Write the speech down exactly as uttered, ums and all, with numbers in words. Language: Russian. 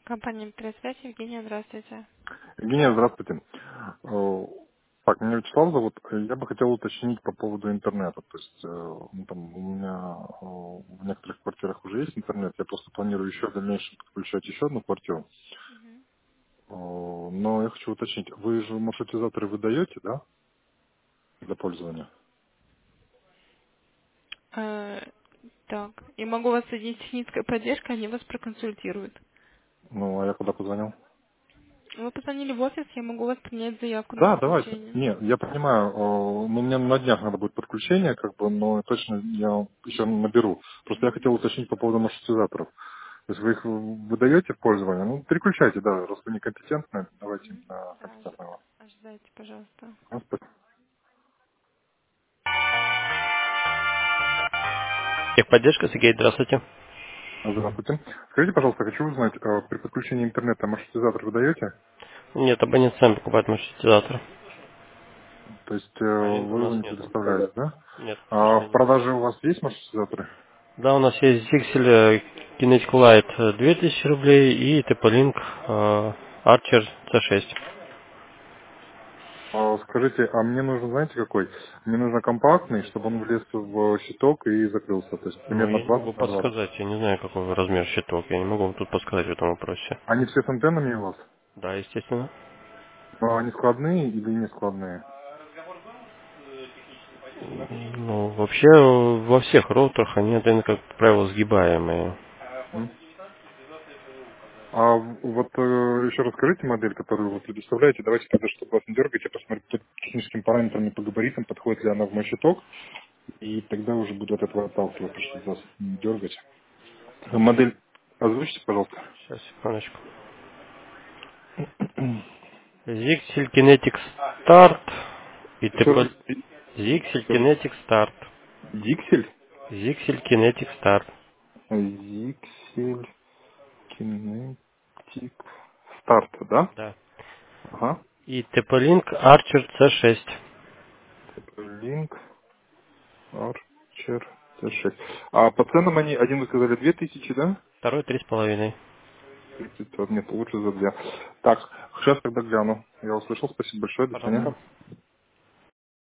Компания «Интернет-связь», Евгения, здравствуйте. Евгения, здравствуйте. Э, Так, меня Вячеслав зовут. Я бы хотел уточнить по поводу интернета. То есть, э, ну, там, у меня э, в некоторых квартирах уже есть интернет. Я просто планирую еще в дальнейшем подключать еще одну квартиру. Э, Но я хочу уточнить, вы же маршрутизаторы выдаете, да, для пользования? Э, так, и могу вас соединить с технической поддержкой, они вас проконсультируют. Ну, а я куда позвонил? Вы позвонили в офис, я могу вас принять заявку на Да, давайте. подключение. Нет, я понимаю, э, ну, мне на днях надо будет подключение, как бы, но точно я еще наберу. Просто я Мгм. хотел уточнить по поводу маршрутизаторов. То есть вы их выдаете в пользование? Ну, переключайте, да, раз вы некомпетентны, давайте Мгм. на Да, ож- компетентного. ожидайте, пожалуйста. Господи. Техподдержка, Сергей, здравствуйте. Здравствуйте. Скажите, пожалуйста, хочу узнать, э, при подключении интернета маршрутизатор вы даете? Нет, абонент сам покупает маршрутизатор. То есть э, Аренды у вы его нас не нету. предоставляете, да? Нет, к А в сожалению. продаже у вас есть маршрутизаторы? Да, у нас есть Zixel э, Kinetic Light э, две тысячи рублей и TP-Link э, Archer си шесть. А, скажите, а мне нужно, знаете, какой? Мне нужно компактный, чтобы он влез в щиток и закрылся. То есть Ну, примерно я не могу двадцать на двадцать. подсказать, я не знаю, какой размер щиток, я не могу вам тут подсказать в этом вопросе. Они все с антеннами у вас? Да, естественно. А они складные или не складные? Ну, вообще, э, во всех роутерах они, наверное, как правило, сгибаемые. М? А в- вот э, еще расскажите модель, которую вы предоставляете. Давайте тогда, чтобы вас не дергать, я посмотрю по техническим параметрам и по габаритам, подходит ли она в мой щиток, и тогда уже буду от этого отталкиваться, чтобы вас не дергать. Модель озвучите, пожалуйста. Сейчас, секундочку. Zixel Kinetic Start и Еще раз. TP... Zixel Скажите. Kinetic Start. Диксель? Zixel Kinetic Start. Диксель Кинетик Старт, да? Да. Ага. И TP-Link Archer си шесть. Link Archer си шесть. А по ценам они, один вы сказали две тысячи, да? Второй три с половиной. тридцать, нет, лучше за две. Так, сейчас тогда гляну. Я услышал, спасибо большое, до свидания. Пожалуйста.